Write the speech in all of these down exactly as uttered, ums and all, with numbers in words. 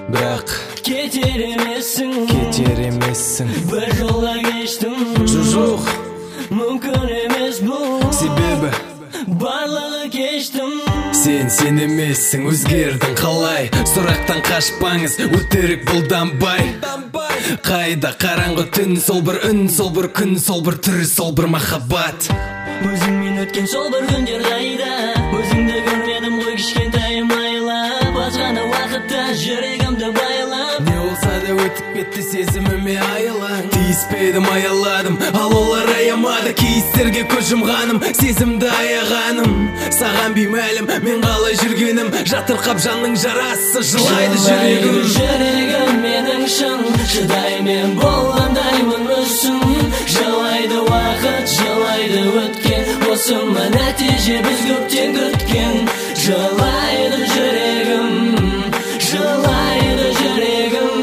Бірақ кетер емессің, кетер емессің. бір жолға кештім, Жоқ, мүмкін емес бұл, себебі барлығы кештім. Сен сен емессің, өзгердің қалай? Сұрақтан қашпаңыз, өтірік бұлданбай. Қайда қараңғы түн, сол бір үн, сол бір күн, сол бір түр, сол бір махаббат. Өзіңмен өткен сол бір күндер қайда? Өзіңді көрмедім ғой кішкентайым айлап, басқаны уақытта жүрегімді байлап. Не болса да өтіп кетті сезіміме айлан. Тиіспедім, аяладым, ал олар аямады. Кейістерге көз жұмғаным, сезімді аяғаным. Саған беймәлім, мен қалай жүргенім. Жатырқап жанның жарасы, жылайды жүрегім. Жүрегім менің шын, шыдаймен болғандаймын мүсін. Жылайды уақыт, жылайды өткен, осы ма нәтиже біз көптен күткен. Жылайды жүрегім, жылайды жүрегім,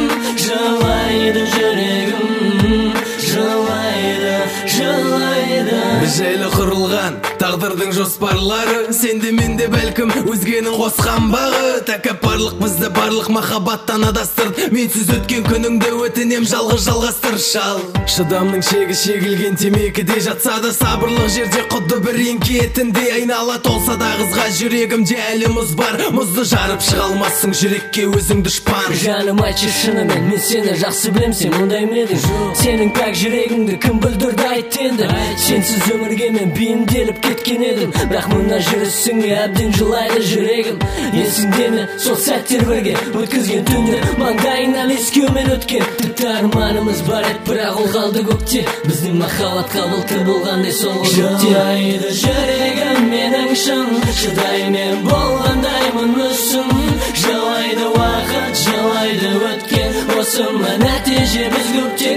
жылайды жүрегім, жылайды, жылайды. Біз жайлы құрылған тағдырдың жоспарлары, сенде менде бәлкім өзгенің қосқан бағы. Тәкаппарлық бізді барлық махаббаттан адастырды. Менсіз өткен күніңді өтінем жалғыз жалғастыр шал. Шыдамның шегі шегілген темекіде жатса да, сабырлық жерде құдды бір еңкетінде. Айнала толса да қызға жүрегімде әлі мұз бар. Мұзды жарып шыға алмассың жүрекке өзің дұшпан. Жаным айтшы шынымен, мен сені жақсы білем, сен мұндай медің. Сенің пәк жүрегіңді кім бүлдірді айт енді. Сенсіз өмірге мен бейімделіп кеткен едім, бірақ мына жүрісіңе әбден жылайды жүрегім. Есіңде ме сол сәттер бірге өткізген түндер, маңдайыңнан ескеумен өткен. Тіпті арманымыз бар еді, бірақ ол қалды көкте. Біздің махаббатқа былтыр болғандай соңғы көкте. Жылайды жүрегім менің шын, шыдаймен болғандаймын мүсін. Жылайды уақыт, жылайды өткен, осы ма нәтиже біз көптен